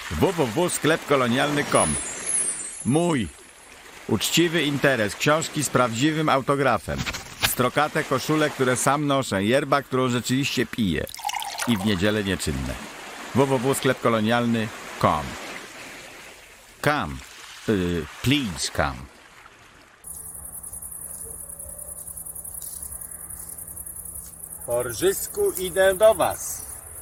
www.sklepkolonialny.com. Mój uczciwy interes, książki z prawdziwym autografem, strokate koszule, które sam noszę, yerba, którą rzeczywiście piję i w niedzielę nieczynne. www.sklepkolonialny.com. Come, please come. Po rżysku idę do was.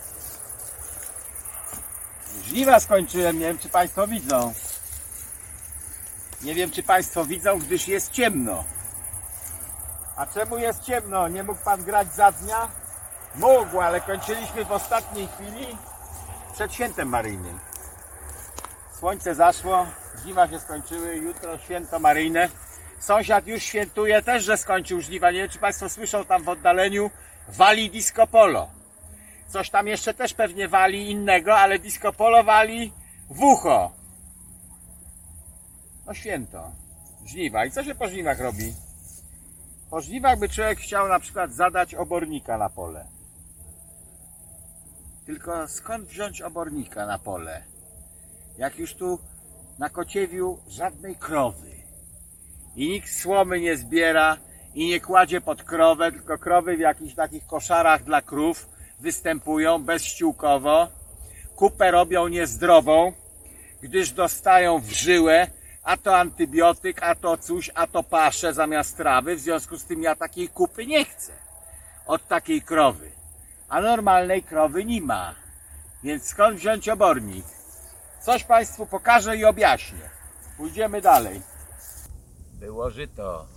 Żniwa skończyłem, nie wiem czy państwo widzą. Nie wiem czy państwo widzą, gdyż jest ciemno. A czemu jest ciemno? Nie mógł pan grać za dnia? Mógł, ale kończyliśmy w ostatniej chwili przed świętem maryjnym. Słońce zaszło, żniwa się skończyły, jutro święto maryjne. Sąsiad już świętuje też, że skończył żniwa. Nie wiem czy państwo słyszą, tam w oddaleniu wali disco polo. Coś tam jeszcze też pewnie wali innego, ale disco polo wali w ucho. No święto, żniwa. I co się po żniwach robi? Po żniwach by człowiek chciał na przykład zadać obornika na pole. Tylko skąd wziąć obornika na pole? Jak już tu na Kociewiu żadnej krowy. I nikt słomy nie zbiera i nie kładzie pod krowę, tylko krowy w jakichś takich koszarach dla krów występują bezściółkowo. Kupę robią niezdrową, gdyż dostają w żyłę a to antybiotyk, a to coś, a to paszę zamiast trawy. W związku z tym ja takiej kupy nie chcę od takiej krowy. A normalnej krowy nie ma. Więc skąd wziąć obornik? Coś państwu pokażę i objaśnię. Pójdziemy dalej. Było żyto.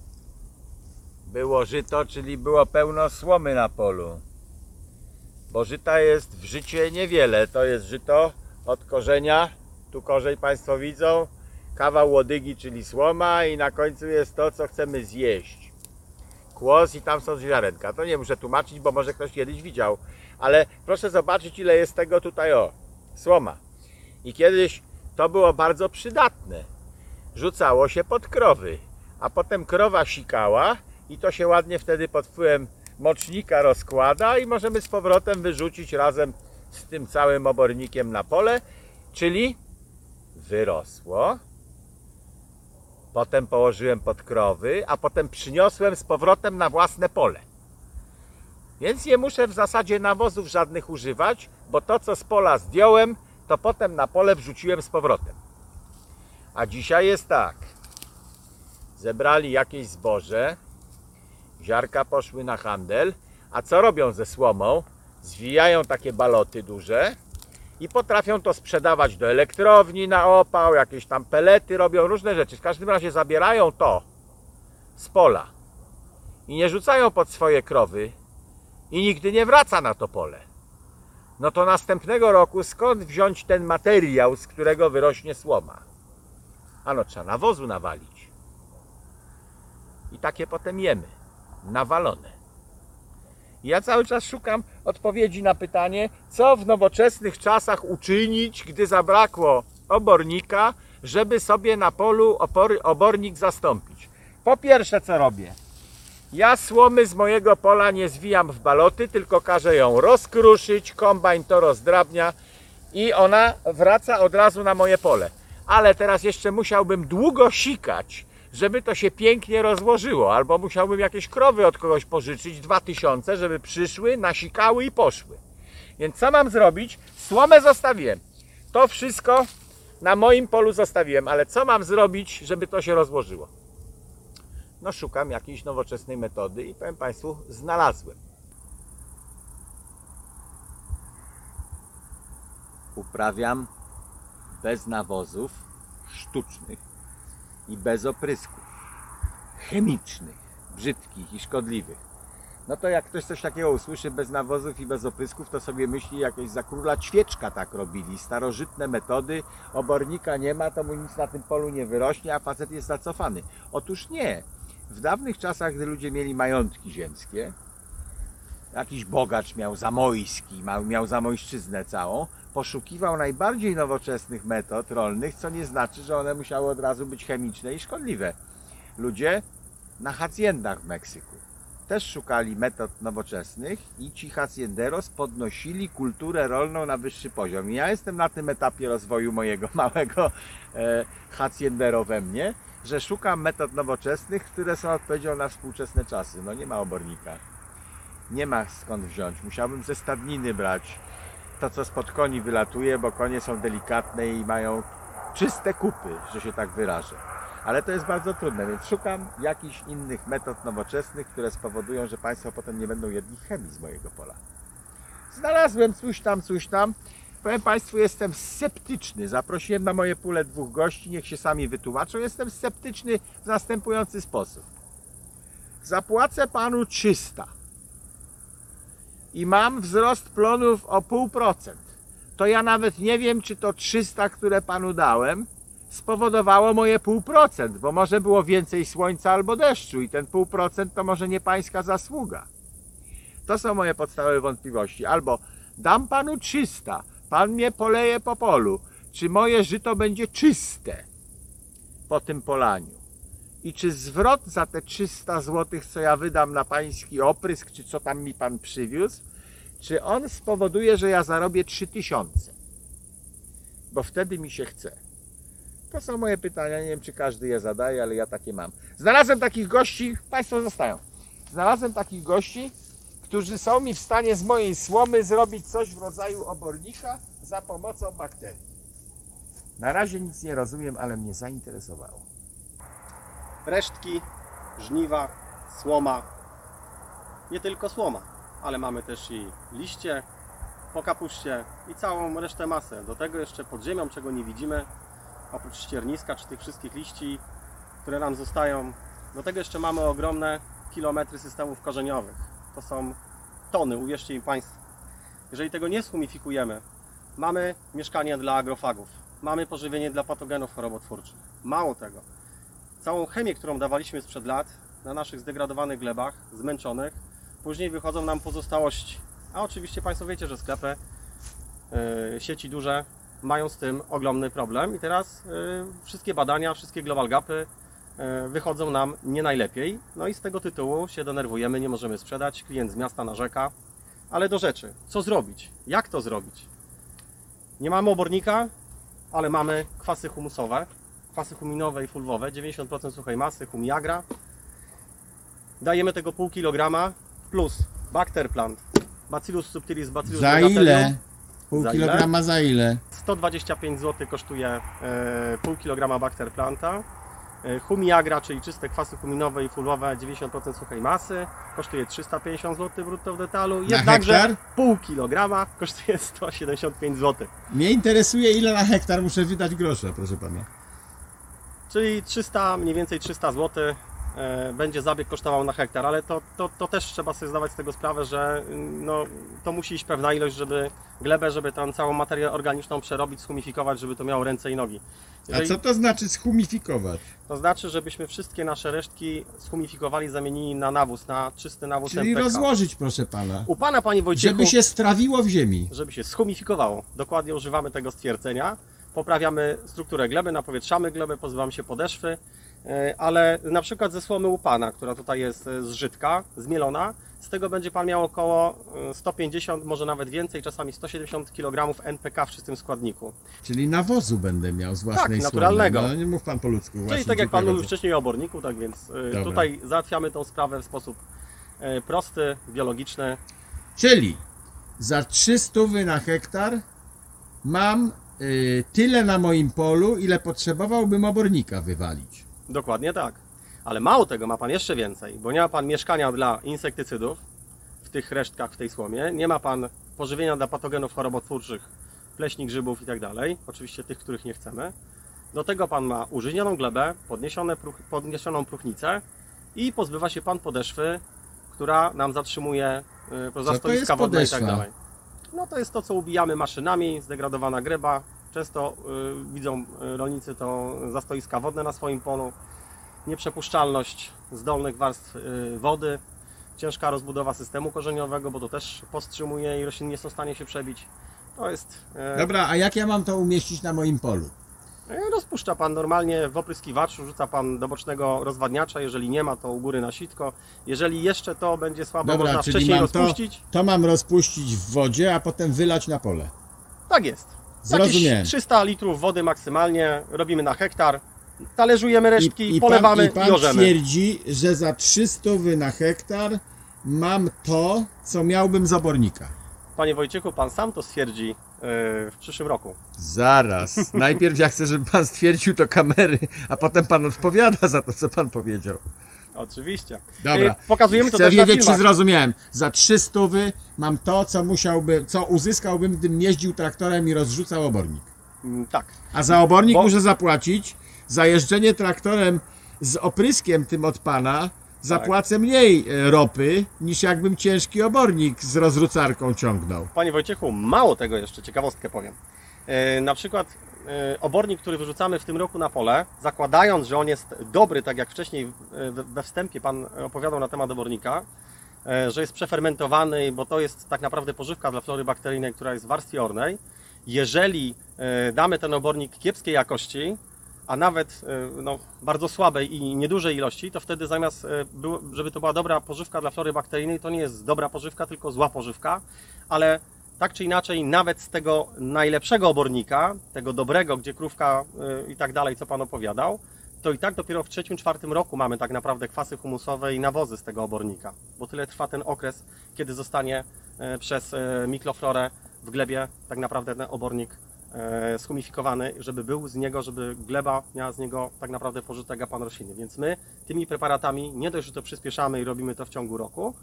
Było żyto, czyli było pełno słomy na polu. Bo żyta jest w życie niewiele. To jest żyto od korzenia. Tu korzeń państwo widzą. Kawał łodygi, czyli słoma, i na końcu jest to, co chcemy zjeść. Kłos i tam są ziarenka. To nie muszę tłumaczyć, bo może ktoś kiedyś widział. Ale proszę zobaczyć, ile jest tego tutaj, o, słoma. I kiedyś to było bardzo przydatne. Rzucało się pod krowy, a potem krowa sikała i to się ładnie wtedy pod wpływem mocznika rozkłada i możemy z powrotem wyrzucić razem z tym całym obornikiem na pole, czyli wyrosło. Potem położyłem pod krowy, a potem przyniosłem z powrotem na własne pole. Więc nie muszę w zasadzie nawozów żadnych używać, bo to, co z pola zdjąłem, to potem na pole wrzuciłem z powrotem. A dzisiaj jest tak. Zebrali jakieś zboże, ziarka poszły na handel, a co robią ze słomą? Zwijają takie baloty duże i potrafią to sprzedawać do elektrowni na opał, jakieś tam pelety robią, różne rzeczy. W każdym razie zabierają to z pola i nie rzucają pod swoje krowy i nigdy nie wraca na to pole. No to następnego roku skąd wziąć ten materiał, z którego wyrośnie słoma? Ano trzeba nawozu nawalić. I takie potem jemy. Nawalone. Ja cały czas szukam odpowiedzi na pytanie, co w nowoczesnych czasach uczynić, gdy zabrakło obornika, żeby sobie na polu obornik zastąpić. Po pierwsze, co robię? Ja słomy z mojego pola nie zwijam w baloty, tylko każę ją rozkruszyć, kombajn to rozdrabnia i ona wraca od razu na moje pole. Ale teraz jeszcze musiałbym długo sikać, żeby to się pięknie rozłożyło, albo musiałbym jakieś krowy od kogoś pożyczyć, 2000, żeby przyszły, nasikały i poszły. Więc co mam zrobić? Słomę zostawiłem. To wszystko na moim polu zostawiłem, ale co mam zrobić, żeby to się rozłożyło? No szukam jakiejś nowoczesnej metody i powiem państwu, znalazłem. Uprawiam bez nawozów sztucznych i bez oprysków chemicznych, brzydkich i szkodliwych. No to jak ktoś coś takiego usłyszy, bez nawozów i bez oprysków, to sobie myśli, jakieś za króla Ćwieczka tak robili, starożytne metody, obornika nie ma, to mu nic na tym polu nie wyrośnie, a facet jest zacofany. Otóż nie. W dawnych czasach, gdy ludzie mieli majątki ziemskie, jakiś bogacz miał Zamojski, miał Zamojszczyznę całą, poszukiwał najbardziej nowoczesnych metod rolnych, co nie znaczy, że one musiały od razu być chemiczne i szkodliwe. Ludzie na hacjendach w Meksyku też szukali metod nowoczesnych i ci hacienderos podnosili kulturę rolną na wyższy poziom. I ja jestem na tym etapie rozwoju mojego małego haciendero we mnie, że szukam metod nowoczesnych, które są odpowiedzią na współczesne czasy. No nie ma obornika, nie ma skąd wziąć, musiałbym ze stadniny brać to, co spod koni wylatuje, bo konie są delikatne i mają czyste kupy, że się tak wyrażę. Ale to jest bardzo trudne, więc szukam jakichś innych metod nowoczesnych, które spowodują, że Państwo potem nie będą jedli chemii z mojego pola. Znalazłem coś tam. Powiem Państwu, jestem sceptyczny. Zaprosiłem na moje pole 2 gości, niech się sami wytłumaczą. Jestem sceptyczny w następujący sposób. Zapłacę Panu 300 i mam wzrost plonów o 0,5%. To ja nawet nie wiem, czy to 300, które Panu dałem, spowodowało moje 0,5%, bo może było więcej słońca albo deszczu i ten 0,5% to może nie Pańska zasługa. To są moje podstawowe wątpliwości. Albo dam Panu 300, Pan mnie poleje po polu. Czy moje żyto będzie czyste po tym polaniu? I czy zwrot za te 300 zł, co ja wydam na Pański oprysk, czy co tam mi Pan przywiózł, czy on spowoduje, że ja zarobię 3000? Bo wtedy mi się chce. To są moje pytania, nie wiem, czy każdy je zadaje, ale ja takie mam. Znalazłem takich gości, Państwo zostają. Znalazłem takich gości, którzy są mi w stanie z mojej słomy zrobić coś w rodzaju obornika za pomocą bakterii. Na razie nic nie rozumiem, ale mnie zainteresowało. Resztki, żniwa, słoma. Nie tylko słoma, ale mamy też i liście po kapuście i całą resztę masę. Do tego jeszcze pod ziemią, czego nie widzimy, oprócz ścierniska czy tych wszystkich liści, które nam zostają. Do tego jeszcze mamy ogromne kilometry systemów korzeniowych. To są tony, uwierzcie mi Państwo. Jeżeli tego nie shumifikujemy, mamy mieszkanie dla agrofagów, mamy pożywienie dla patogenów chorobotwórczych. Mało tego, całą chemię, którą dawaliśmy sprzed lat na naszych zdegradowanych glebach, zmęczonych, później wychodzą nam pozostałości. A oczywiście Państwo wiecie, że sklepy, sieci duże mają z tym ogromny problem i teraz wszystkie badania, wszystkie global gapy wychodzą nam nie najlepiej. No i z tego tytułu się denerwujemy, nie możemy sprzedać, klient z miasta narzeka. Ale do rzeczy, co zrobić? Jak to zrobić? Nie mamy obornika, ale mamy kwasy humusowe, kwasy huminowe i fulwowe, 90% suchej masy, humiagra. Dajemy tego 0,5 kg plus Bacterplant, Bacillus subtilis, Bacillus Za megatherium. ile? Pół Za kilograma za ile? 125 zł kosztuje 0,5 kg Bacterplanta. Humiagra, czyli czyste kwasy huminowe i fulwowe, 90% suchej masy, kosztuje 350 zł brutto w detalu. Jednakże hektar? 0,5 kg kosztuje 175 zł. Mnie interesuje, ile na hektar muszę wydać grosza, proszę pana. Czyli mniej więcej 300 zł będzie zabieg kosztował na hektar, ale to też trzeba sobie zdawać z tego sprawę, że no, to musi iść pewna ilość, żeby glebę, żeby tam całą materię organiczną przerobić, schumifikować, żeby to miało ręce i nogi. A co to znaczy schumifikować? To znaczy, żebyśmy wszystkie nasze resztki schumifikowali, zamienili na nawóz, na czysty nawóz Czyli NPK. rozłożyć, proszę pana. U Pana, Panie Wojciechu, Żeby się strawiło w ziemi. żeby się schumifikowało. Dokładnie używamy tego stwierdzenia. Poprawiamy strukturę gleby, napowietrzamy glebę, pozbywamy się podeszwy, ale na przykład ze słomy u Pana, która tutaj jest zżytka, zmielona, z tego będzie Pan miał około 150, może nawet więcej, czasami 170 kg NPK w czystym składniku. Czyli nawozu będę miał z własnej Tak, naturalnego. słomy. No nie mów pan po ludzku. Czyli właśnie, tak jak Pan dziękuję mówił bardzo. wcześniej o oborniku, tak więc Dobra. tutaj załatwiamy tą sprawę w sposób prosty, biologiczny. Czyli za 300 na hektar mam tyle na moim polu, ile potrzebowałbym obornika wywalić. Dokładnie tak. Ale mało tego, ma Pan jeszcze więcej, bo nie ma Pan mieszkania dla insektycydów w tych resztkach, w tej słomie, nie ma Pan pożywienia dla patogenów chorobotwórczych, pleśni, grzybów i tak dalej, oczywiście tych, których nie chcemy. Do tego Pan ma użyźnioną glebę, podniesioną próchnicę i pozbywa się Pan podeszwy, która nam zatrzymuje zastoiska wodne i tak podeszwa? dalej. No to jest to, co ubijamy maszynami, zdegradowana gleba. Często widzą rolnicy to zastoiska wodne na swoim polu, nieprzepuszczalność zdolnych warstw wody, ciężka rozbudowa systemu korzeniowego, bo to też powstrzymuje i rośliny nie są w stanie się przebić. To jest... Dobra, a jak ja mam to umieścić na moim polu? Rozpuszcza Pan normalnie w opryskiwaczu, rzuca Pan do bocznego rozwadniacza, jeżeli nie ma, to u góry na sitko. Jeżeli jeszcze to będzie słabo, Dobra, można czyli wcześniej mam rozpuścić. to mam rozpuścić w wodzie, a potem wylać na pole. Tak jest. Zrozumiałem. Jakieś 300 litrów wody maksymalnie, robimy na hektar. Talerzujemy resztki, polewamy pan i orzemy. twierdzi, że za 300 na hektar mam to, co miałbym z obornika. Panie Wojciechu, Pan sam to stwierdzi w przyszłym roku. Zaraz. Najpierw ja chcę, żeby pan stwierdził to kamery, a potem pan odpowiada za to, co pan powiedział. Oczywiście. Dobra. Pokazujemy to Chcę też na wiedzieć, czy filmach. zrozumiałem. Za 300 mam to, co uzyskałbym, gdybym jeździł traktorem i rozrzucał obornik. Tak. A za obornik Bo- muszę zapłacić. Za jeżdżenie traktorem z opryskiem tym od pana zapłacę mniej ropy, niż jakbym ciężki obornik z rozrzucarką ciągnął. Panie Wojciechu, mało tego jeszcze, ciekawostkę powiem. Na przykład obornik, który wyrzucamy w tym roku na pole, zakładając, że on jest dobry, tak jak wcześniej we wstępie Pan opowiadał na temat obornika, że jest przefermentowany, bo to jest tak naprawdę pożywka dla flory bakteryjnej, która jest w warstwie ornej. Jeżeli damy ten obornik kiepskiej jakości, a nawet bardzo słabej i niedużej ilości, to wtedy zamiast, żeby to była dobra pożywka dla flory bakteryjnej, to nie jest dobra pożywka, tylko zła pożywka, ale tak czy inaczej, nawet z tego najlepszego obornika, tego dobrego, gdzie krówka i tak dalej, co Pan opowiadał, to i tak dopiero w 3-4 roku mamy tak naprawdę kwasy humusowe i nawozy z tego obornika, bo tyle trwa ten okres, kiedy zostanie przez mikroflorę w glebie tak naprawdę ten obornik shumifikowany, żeby był z niego, żeby gleba miała z niego tak naprawdę pożytek, a pan rośliny. Więc my tymi preparatami nie dość, że to przyspieszamy i robimy to w ciągu roku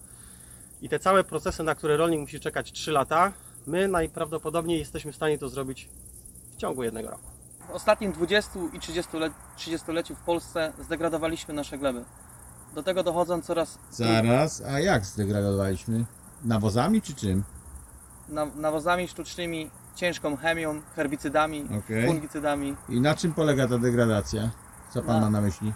i te całe procesy, na które rolnik musi czekać 3 lata, my najprawdopodobniej jesteśmy w stanie to zrobić w ciągu 1 roku. W ostatnim 20 i 30-leciu w Polsce zdegradowaliśmy nasze gleby. Do tego dochodzą coraz Zaraz, a jak zdegradowaliśmy? Nawozami czy czym? nawozami sztucznymi, ciężką chemią, herbicydami, Okej. fungicydami I na czym polega ta degradacja? Co pan Na- ma na myśli?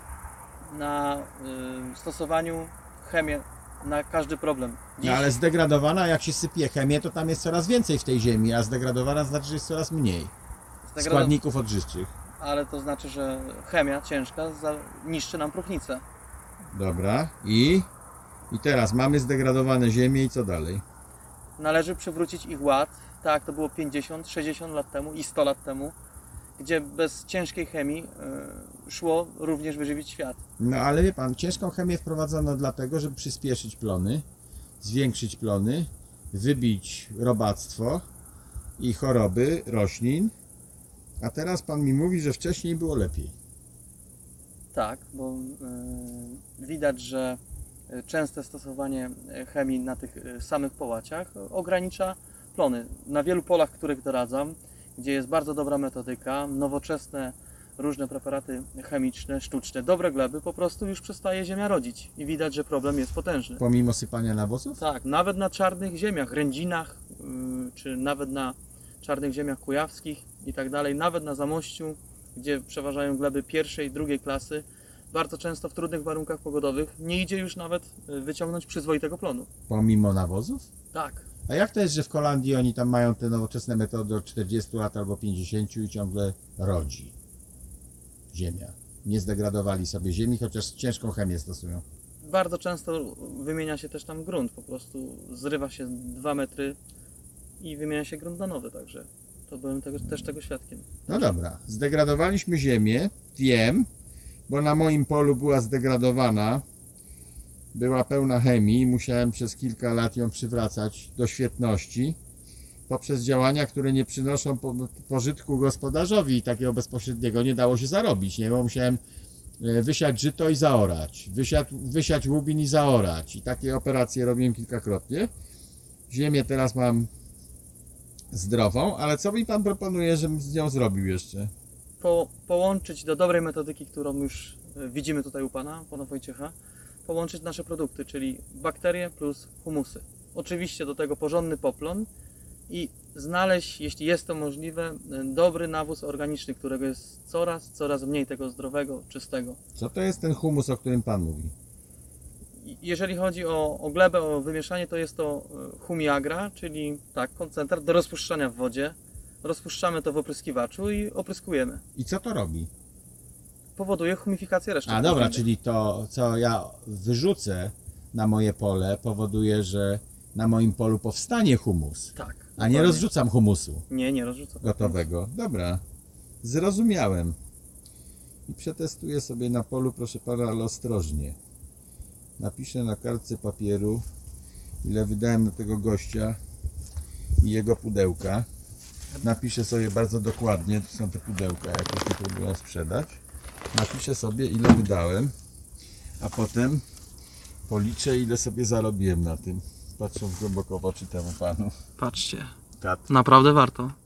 na stosowaniu chemię na każdy problem. Dziś No ale zdegradowana, jak się sypie chemię, to tam jest coraz więcej w tej ziemi, a zdegradowana znaczy, że jest coraz mniej składników odżywczych. ale to znaczy, że chemia ciężka niszczy nam próchnicę. Dobra. I teraz mamy zdegradowane ziemię i co dalej? Należy przywrócić ich ład, tak jak to było 50, 60 lat temu i 100 lat temu, gdzie bez ciężkiej chemii szło również wyżywić świat. No ale wie pan, ciężką chemię wprowadzono dlatego, żeby przyspieszyć plony, zwiększyć plony, wybić robactwo i choroby roślin. A teraz pan mi mówi, że wcześniej było lepiej. Tak, bo widać, że częste stosowanie chemii na tych samych połaciach ogranicza plony. Na wielu polach, których doradzam, gdzie jest bardzo dobra metodyka, nowoczesne różne preparaty chemiczne, sztuczne, dobre gleby, po prostu już przestaje ziemia rodzić i widać, że problem jest potężny. Pomimo sypania nawozów? Tak, nawet na czarnych ziemiach, rędzinach, czy nawet na czarnych ziemiach kujawskich i tak dalej, nawet na Zamościu, gdzie przeważają gleby pierwszej, drugiej klasy, bardzo często w trudnych warunkach pogodowych nie idzie już nawet wyciągnąć przyzwoitego plonu. Pomimo nawozów? Tak. A jak to jest, że w Holandii oni tam mają te nowoczesne metody od 40 lat albo 50 i ciągle rodzi ziemia? Nie zdegradowali sobie ziemi, chociaż ciężką chemię stosują. Bardzo często wymienia się też tam grunt, po prostu zrywa się 2 metry i wymienia się grunt na nowy, także to byłem też tego świadkiem. No dobra, zdegradowaliśmy ziemię, wiem, bo na moim polu była zdegradowana, była pełna chemii, musiałem przez kilka lat ją przywracać do świetności poprzez działania, które nie przynoszą pożytku gospodarzowi i takiego bezpośredniego nie dało się zarobić, nie? Bo musiałem wysiać żyto i zaorać, wysiać łubin i zaorać i takie operacje robiłem kilkakrotnie. Ziemię teraz mam zdrową, ale co mi pan proponuje, żebym z nią zrobił jeszcze? Połączyć do dobrej metodyki, którą już widzimy tutaj u pana Wojciecha, połączyć nasze produkty, czyli bakterie plus humusy. Oczywiście do tego porządny poplon i znaleźć, jeśli jest to możliwe, dobry nawóz organiczny, którego jest coraz mniej tego zdrowego, czystego. Co to jest ten humus, o którym pan mówi? Jeżeli chodzi o glebę, o wymieszanie, to jest to humiagra, czyli tak, koncentrat do rozpuszczania w wodzie. rozpuszczamy to w opryskiwaczu i opryskujemy. I co to robi? Powoduje humifikację resztek. A dobra, roślinnych. czyli to, co ja wyrzucę na moje pole, powoduje, że na moim polu powstanie humus, Tak. a nie dokładnie. rozrzucam humusu Nie rozrzucam. gotowego. Dobra, zrozumiałem. I przetestuję sobie na polu, proszę pana, ale ostrożnie. Napiszę na kartce papieru, ile wydałem do tego gościa i jego pudełka. Napiszę sobie bardzo dokładnie, to są te pudełka, jakieś tu próbuję sprzedać. Napiszę sobie, ile wydałem, a potem policzę, ile sobie zarobiłem na tym, patrząc głęboko w oczy temu panu. Patrzcie, Kat. naprawdę warto.